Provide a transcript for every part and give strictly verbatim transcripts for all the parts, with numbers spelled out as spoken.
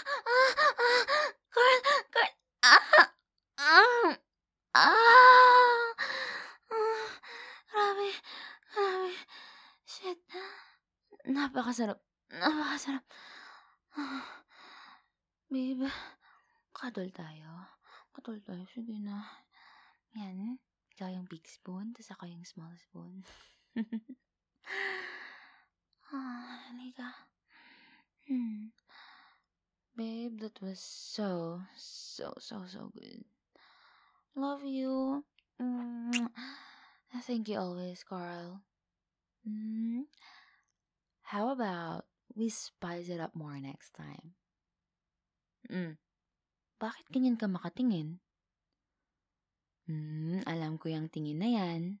ah, ah, Carl, Carl, ah, ah, ah, ah, grabe, grabe, shit, napakasarap, napakasarap, ah, babe, kadol tayo, kadol tayo, sige na, yan, ikaw yung big spoon, tas ako yung small spoon, ah, halika, hmm, babe, that was so, so, so, so good. Love you. Mm. Thank you always, Carl. Mm. How about we spice it up more next time? Mm. Bakit ganyan ka makatingin? Hmm, alam ko yung tingin na yan.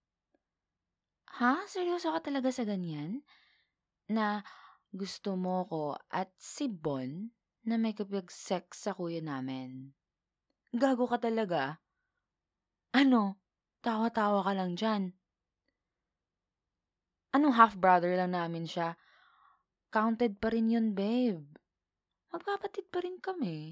Ha? Seryoso ka talaga sa ganyan? Na gusto mo ko at si Bon na may kapag-sex sa kuya namin? Gago ka talaga? Ano? Tawa-tawa ka lang dyan. Anong half-brother lang namin siya? Counted pa rin yun, babe. Magkapatid pa rin kami.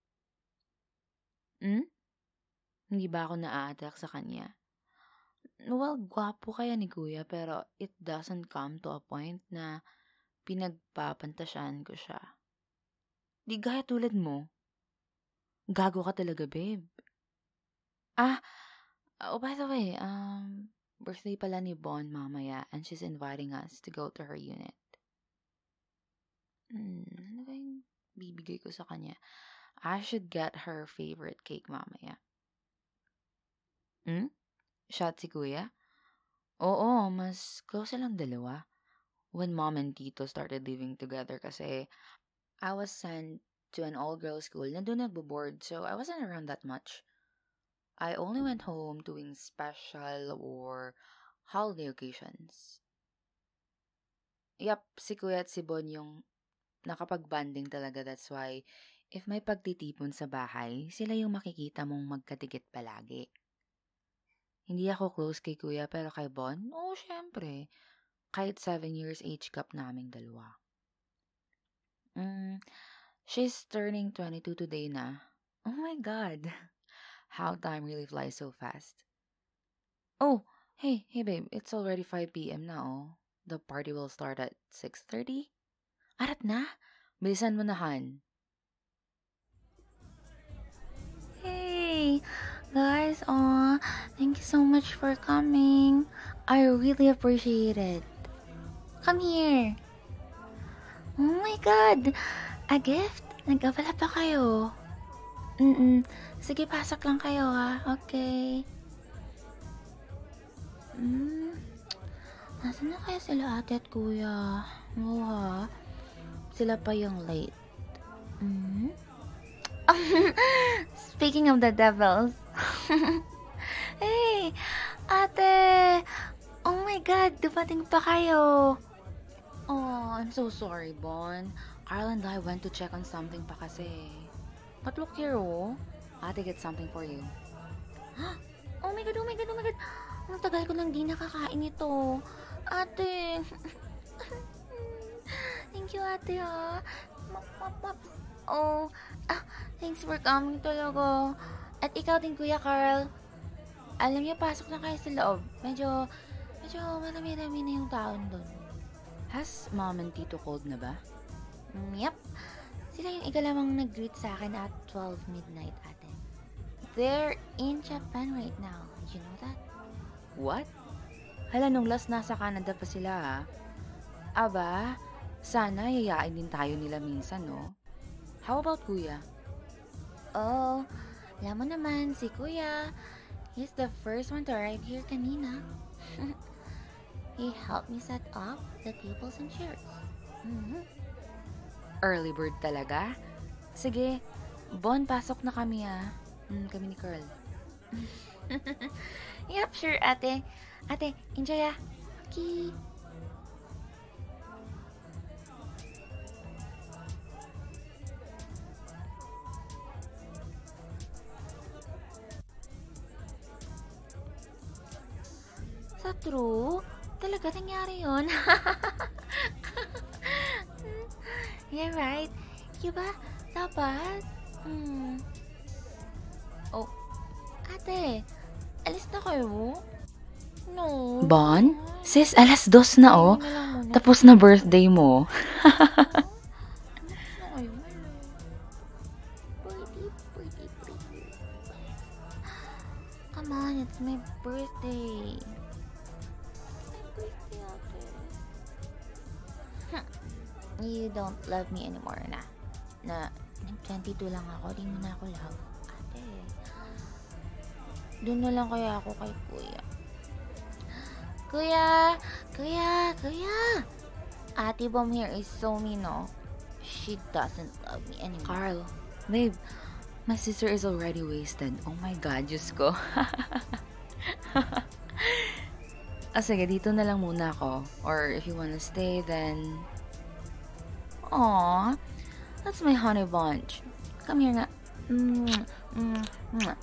Hmm? Hindi ba ako naa-attract sa kanya? Well, gwapo kaya ni kuya pero it doesn't come to a point na pinagpapantasyan ko siya. Di gaya tulad mo. Gago ka talaga, babe. Ah, oh, by the way, um, birthday pala ni Bon mamaya and she's inviting us to go to her unit. Hmm, ano ba yung bibigay ko sa kanya? I should get her favorite cake mamaya. Hmm? Shot si kuya? Oo, mas close silang dalawa. When mom and tito started living together kasi I was sent to an all-girls school na doon nagbo-board so I wasn't around that much. I only went home doing special or holiday occasions. Yup, si kuya at si Bon yung nakapag-banding talaga. That's why if may pagtitipon sa bahay, sila yung makikita mong magkadikit palagi. Hindi ako close kay kuya pero kay Bon, oo, syempre. Kahit seven years age gap naming dalawa. Mm, she's turning twenty-two today na. Oh my God. How time really flies so fast. Oh, hey, hey babe, it's already five p.m. na oh. The party will start at six thirty. Arat na? Bilisan mo na, Han. Hey, guys, aw, thank you so much for coming. I really appreciate it. Come here. Oh my God! A gift? Nag-abala pa kayo? Mm-mm. Sige, pasok lang kayo ha. Okay. Mm. Nasaan na kaya sila ate at kuya? Oo ha. Sila pa yung late. Mm. Speaking of the devils. Hey, ate! Oh my God, dumating pa kayo. Oh, I'm so sorry, Bon. Carl and I went to check on something pa kasi. But look here, oh. Ate get something for you. Oh my God, oh my God, oh my God. Ang tagal ko nang di nakakain ito. Ate. Thank you, ate, ha. Map, map, map. Oh, ah, thanks for coming talaga. At ikaw din, Kuya Carl. Alam niyo, pasok na kayo sa loob. Medyo, medyo marami-rami na yung taon doon. Has mom and tito called na ba? Mm, yep. Sila yung ikalamang nag-greet sa akin at twelve midnight, ate. They're in Japan right now. Did you know that? What? Hala, nung last nasa Canada pa sila, ha? Aba, sana yayain din tayo nila minsan, no? How about Kuya? Oh, alam mo naman, si Kuya. He's the first one to arrive here kanina. He helped me set up the tables and chairs. Mm-hmm. Early bird talaga? Sige, Bon, pasok na kami ah. Mm, kami ni Carl. Yep, sure, ate. Ate, enjoy ah. Okay. Sa true? Talaga nangyari yun? You're right. Di ba? Dapat? Hmm. Oh, ate, alis na kayo? No. Bon? Sis, alas dos na oh. Ayun na lang muna. Tapos na birthday mo. Alis na kayo. Pretty, pretty, pretty. Come on, it's my birthday. My birthday, ate. Hm. You don't love me anymore na. Na, nag-twenty-two lang ako, di mo na ako love. Ate, doon na lang kaya ako kay kuya. Kuya! Kuya! Kuya! Ate Bom here is so mean, no? She doesn't love me anymore. Carl, babe, my sister is already wasted. Oh my God, Diyos ko. Ah, sige, dito na lang muna ako. Or if you wanna stay, then... Aww, that's my honey bunch. Come here nga. Mm, mm, mm.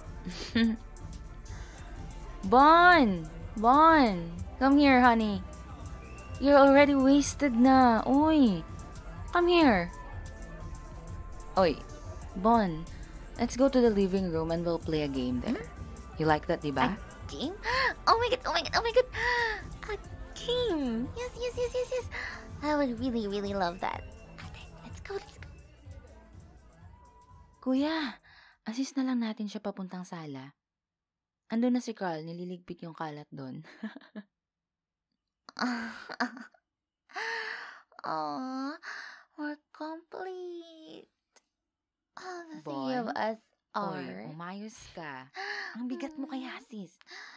Bon! Bon! Come here, honey. You're already wasted na. Uy! Come here. Oy, Bon, let's go to the living room and we'll play a game there. You like that, diba? A game? Oh my god, oh my god, oh my god. A game. Yes, yes, yes, yes, yes. I would really, really love that. Ate, let's go, let's go. Kuya, assist na lang natin siya papuntang sala. Ando na si Carl, nililigpit yung kalat doon. Aww, we're complete. Oh, the three of Bon? us Oy, are. umayos ka. Ang bigat mo kaya, sis.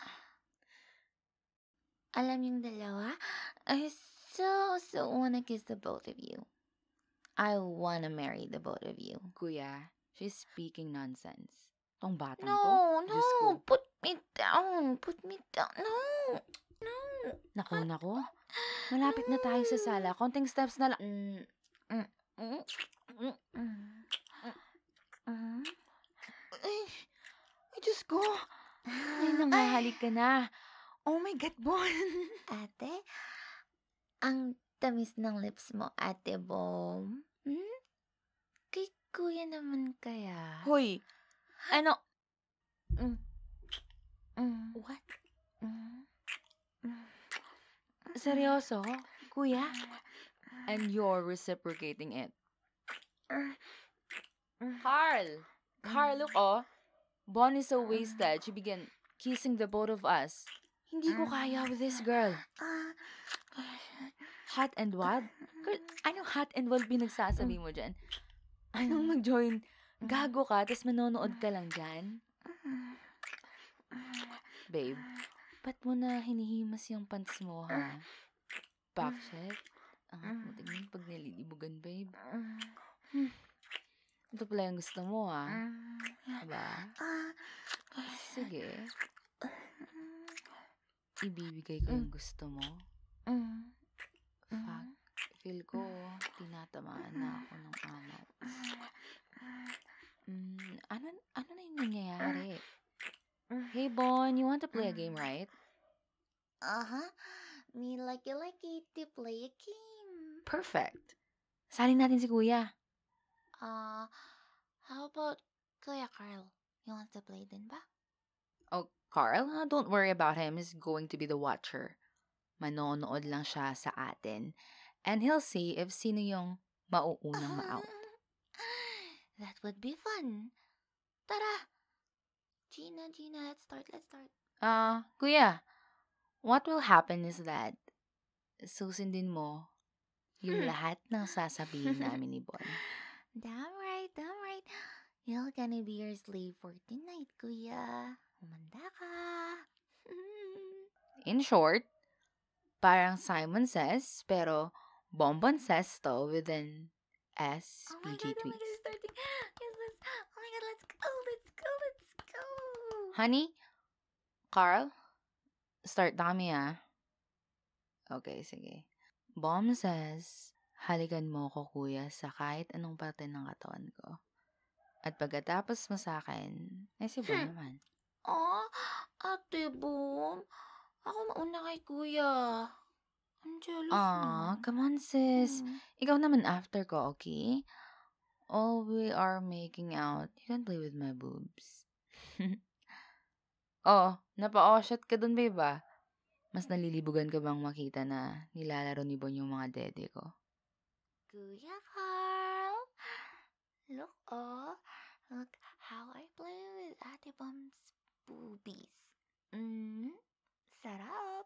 Alam yung dalawa, I so, so wanna kiss the both of you. I wanna marry the both of you. Kuya, she's speaking nonsense. Tong batang to. No, Diyos ko. no, put me down, put me down, no, no. Naku, naku. Malapit na tayo sa sala. Konting steps na lang. Mm, mm, mm, mm, mm, mm. Ay, ay, Diyos ko. Ay, nangahalik ka na. Oh my God, Bon. Ate, ang tamis ng lips mo, Ate Bom. Hmm? Kay kuya naman kaya. Hoy, ano? Mm. Mm. What? Mm. Mm. Seryoso? Kuya? And you're reciprocating it. Carl! Carl, look, oh. Bon is so wasted. She began kissing the both of us. Hindi ko kaya with this girl. Ah. Hot and wild? Girl, anong hot and wild pinagsasabi mo dyan? Anong mag-join? Gago ka, tas manonood ka lang dyan? Babe, ba't mo na hinihimas yung pants mo, ha? Backcheck? Ang mo tingin pag nililibugan, babe. Hmm. Ito pala yung gusto mo, ha? Diba? Sige. Ibibigay ko yung gusto mo. Fuck. Feel ko, tinatamaan na ako ng amat. Mm, ano, ano na yung nangyayari? Hey, Bon, you want to play a game, right? Uh-huh. Me like you like it to play a game. Perfect. Salin natin si Kuya. Uh, how about Kuya Carl? You want to play din ba? Oh, Carl, uh, don't worry about him. He's going to be the watcher. Manonood lang siya sa atin. And he'll see if sino yung mauunang ma-out. That would be fun. Tara! Gina, Gina, let's start, let's start. Ah, uh, Kuya, what will happen is that susundin mo yung lahat ng sasabihin namin ni Bon. Damn right, damn right. You're gonna be your slave for tonight, Kuya. Humanda ka. In short, parang Simon Says, pero Bonbon Says to with an S P G oh my God, tweaks. Oh my God, it's starting. Yes, yes. Oh my God, let's go, let's go, let's go. Honey, Carl, start dami ah. Okay, sige. Bomb says, halikan mo ko, kuya, sa kahit anong parte ng katawan ko. At pagkatapos mo sa akin, ay si Bon Hmm. naman. Oh, Ate Boom. Ako mauna kay Kuya. Ang jealous Aw, na. come on sis. Hmm. Ikaw naman after ko, okay? While we are making out, you can play with my boobs. Oh, napa-shot ka dun, babe ah. Mas nalilibugan ka bang makita na nilalaro ni Bon yung mga dede ko? Kuya Carl, look oh, look how I play with Ate Bom's boobies. Mm, sarap.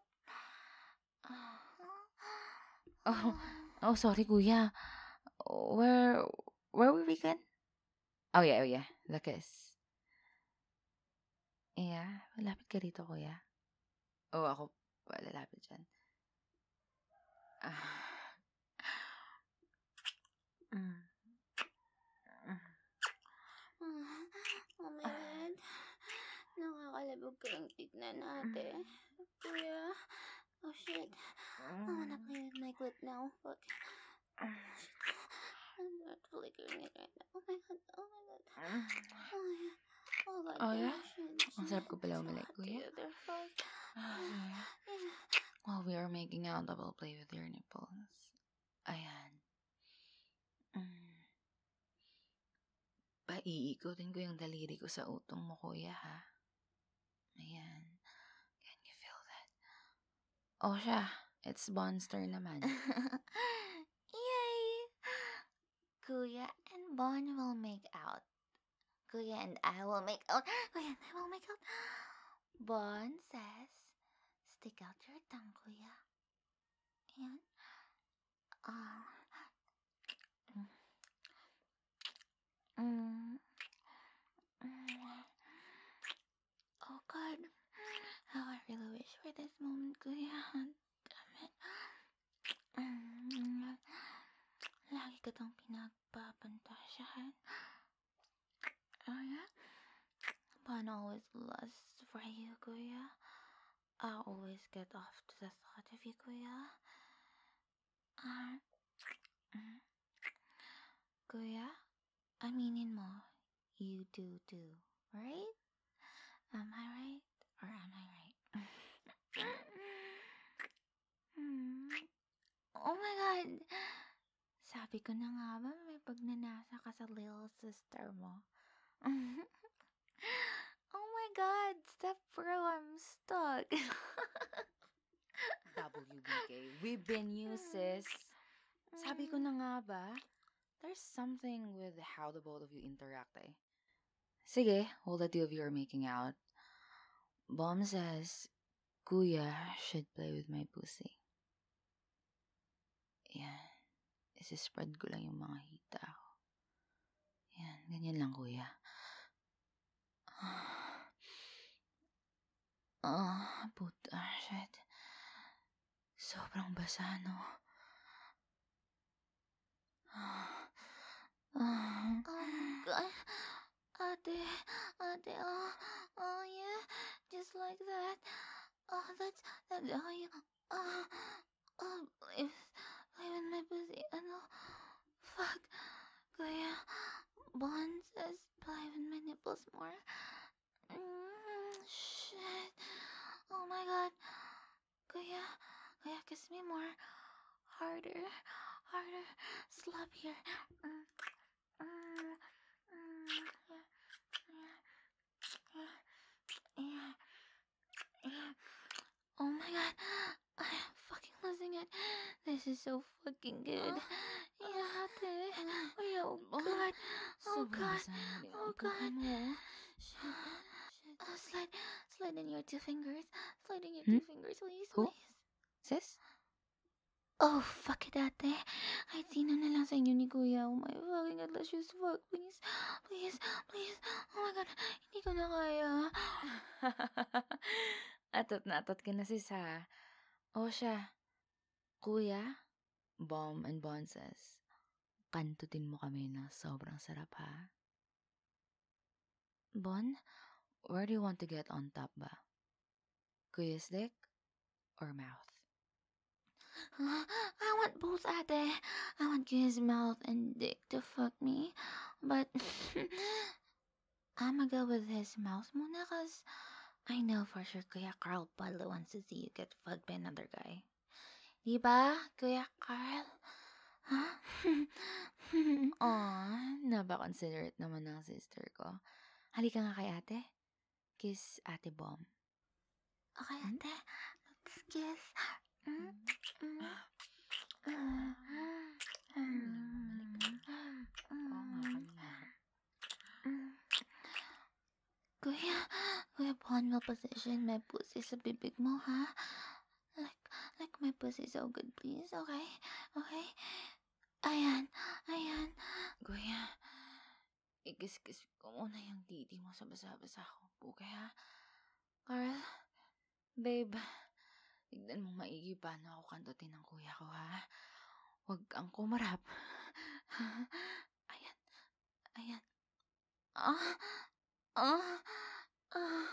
Oh, oh, sorry kuya. Where, where were we again? Oh yeah, oh yeah, the kiss. Yeah, malapit ka rito kuya. Oh, ako pa lalapit dyan. Ah. Mm. Oh my God. Nakakalabog ka lang tignan ate. Kuya. Oh shit. I wanna play with my clit now. Fuck. I'm not flickering it right now. Oh my God. Oh my God. Oh my God. Oh God. Oh, yeah? Shit, shit. Ang sarap ko pala So umalik, hot kuya. together. Fuck. Yeah. While we are making out, I will play with your nipples. Ayan. Mm. Paiikotin ko yung daliri ko sa utong mo, kuya, ha? Ayan. Can you feel that? Oh, siya. It's Bon's turn naman. Yay! Kuya and Bon will make out. Kuya and I will make out. Kuya and I will make out. Bon says, stick out your tongue, Kuya. And, uh, mm, mm, oh God. How I really wish for this moment, Kuya. Damn it. Mm, lagi ko tong pinagpapantasyahan. Oh yeah? Bon always lusts for you, Kuya. I always get off to the thought of you, Kuya. Uh, mm. Kuya, aminin mo, you do too, right? Am I right? Or am I right? Hmm. Oh my God! Sabi ko na nga ba, may pagnanasa ka sa little sister mo. Oh my God! Step bro, I'm stuck. W B K, we've been you, sis. Sabi ko na nga ba, there's something with how the both of you interact, eh. Sige, while the two of you are making out, Bom says, Kuya should play with my pussy. Yan. Isi-spread ko lang yung mga hita ko. Yan, ganyan lang, kuya. Ah, puta, shit. Sobrang basa, no? Ah, ah. Oh God. Ate, ate, oh, oh yeah, just like that. Oh, that's, that's how you, oh, oh, play with, play with my pussy, ano, fuck, Kuya, Bon says play with my nipples more. Mm, shit, oh my God, Kuya, Kuya, kiss me more, harder, harder, sloppier, mm, mm, mm, yeah. Yeah. Yeah. Oh my God, I am fucking losing it. This is so fucking good. Yeah, ate. Oh, yeah, oh God. Oh Sobrang God. basa na yung Oh puka God. mo. Shit. Shit. Uh, slide, slide in your two fingers. Slide in your Hmm? two fingers, please, Who? please. Sis? Oh, fuck it, ate. Kahit sino na lang sa inyo ni Kuya. Oh my fucking God, let's just fuck, please. Please, please. Oh my God, hindi ko na kaya. Atot na atot ka na, sis, ha? O siya, kuya, Bom and Bon says, kantutin mo kami ng sobrang sarap, ha? Bon, where do you want to get on top ba? Kuya's dick or mouth? I want both, ate. I want his mouth and dick to fuck me. But I'ma go with his mouth muna cause I know for sure Kuya Carl probably wants to see you get fucked by another guy. Diba, Kuya Carl? Ha? Aw, napaka-considerate naman ng sister ko. Halika nga kay ate. Kiss ate Bom. Okay, Hmm? ate. Let's kiss. Mm, mm, Oo nga, kami nga. mm. Kuya, Kuya Bon will position my pussy sa bibig mo, ha? Like, like my pussy so good, please. Okay? Okay? Ayan, ayan. Kuya, ikis-kiss ko muna yung titi mo sa basa-basa kong puke, ha? Carl, babe, tignan mo maigi paano ako kantutin ng kuya ko, ha? Huwag kang kumarap. Ayan, ayan. Ah, ah, ah,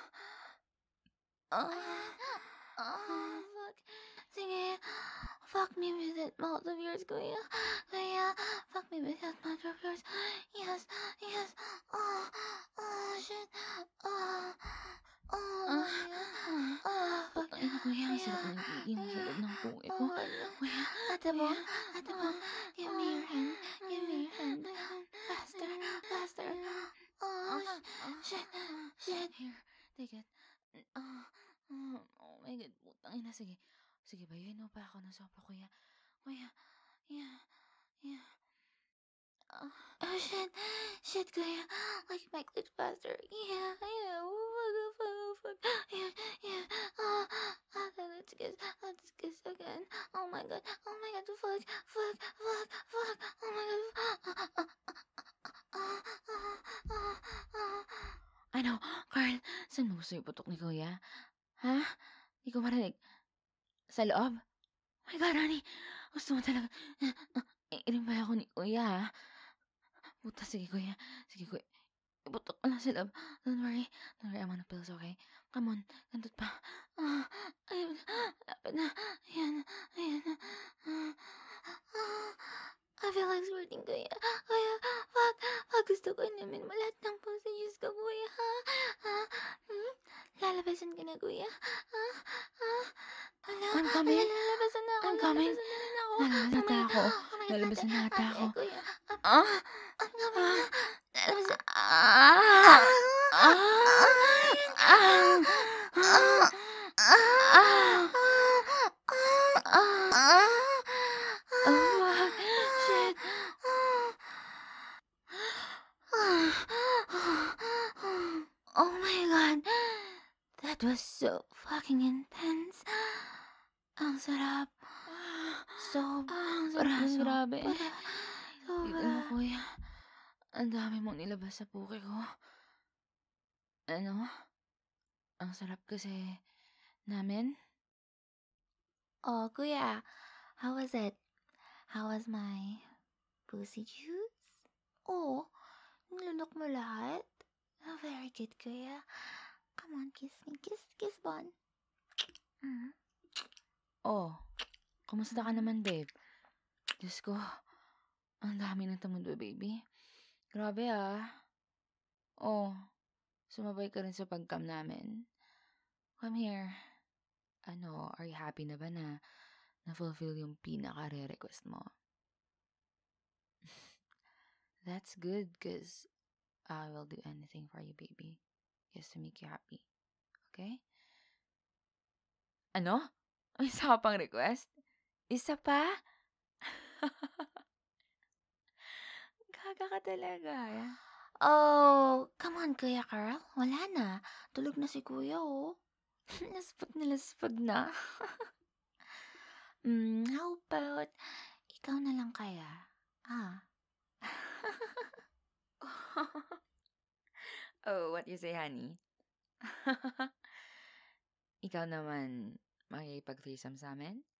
ah, ah. Fuck. Sige. Fuck me with that mouth of yours, Kuya. Kuya, fuck me with that mouth of yours. Yes, yes. Oh, oh, shit. Oh, oh, Ah, Kuya. ah. Oh, fuck. Putang ina, kuya. Ang sarap Kuya, ng titi mo sa Kuya. loob ng puke ko. Oh, Kuya. Kuya, Ate Bom, kuya. Ate Bom, give me your hand. Give me your hand. Faster, faster. Oh, sh- shit, shit. Here, take it. Ah, ah, oh my God, putang ina. Sige, sige, bayuhin mo pa ako ng sopa, kuya. Kuya, yeah, yeah. Ah, Oh, shit. Shit, Kuya. Like, make it faster. Yeah, yeah. Oh, fuck, oh, fuck, oh, fuck. Yeah, yeah. Oh, okay, let's kiss. Let's kiss again. Oh, my God. Oh, my God. Fuck, fuck, fuck, fuck. Oh, my God. Ah, ah, ah, ah. ano, Carl, saan mo gusto yung putok ni kuya? Ha? Di ko marinig. Sa loob? Oh my God, honey. Gusto mo talaga. Inimbay ako ni kuya, ha? Puta, sige, kuya. Sige, kuya. Iputok ko lang sa loob. Don't worry. Don't worry, I'm on the pills, okay? Come on. Gantot pa. Ah, ayun. Lapit na. Ayan. Ayan. Ah, Ah, I feel like squirting, Kuya. Kuya, wag. Wag, gusto ko namin mo lahat ng passages ko, Kuya. Ha? Ha? Hmm? Lalabasan ka na, Kuya. Ha? Ha? Ala, I'm ala, coming. lalabasan na ako. I'm coming. Lalabasan na rin ako. Lalabasan Oh my na God. ako. Oh my God, Lalabasan ate. na ata Ate, ako. Kuya. I'm, Ah! I'm coming na. Lalabasan. Ah! Ah! Ah! Ah! Ah! Ah! Ah! Oh, fuck. Shit. Oh my God. That was so fucking intense. Ang sarap. Sobra, Ah, ang sarap nun, grabe. sobra, Tignan mo, sobra. kuya. Ang dami mong nilabas sa puke ko. Ano? Ang sarap kasi namin. Oh, Kuya, how was it? How was my pussy juice? Oh, nilunok mo lahat? Oh, very good, Kuya. Come on, kiss me. Kiss, kiss, Bon. Mm. Oh, kumusta ka naman, babe? Diyos ko, ang dami ng tamundo, baby. Grabe, ah. Oh, sumabay ka rin sa pagcam namin. Come here. Ano, are you happy na ba na na-fulfill yung pinaka-re-request mo? That's good, cause I will do anything for you, baby. Just to make you happy. Okay? Ano? May isa ka pang request? Isa pa? Gaga ka talaga. Oh, come on, Kuya Carl. Wala na. Tulog na si Kuya, oh. Laspag na laspag na. mm, how about, ikaw na lang kaya? Ah. Oh, what you say, honey? Ikaw naman, makikipag-threesome sa amin?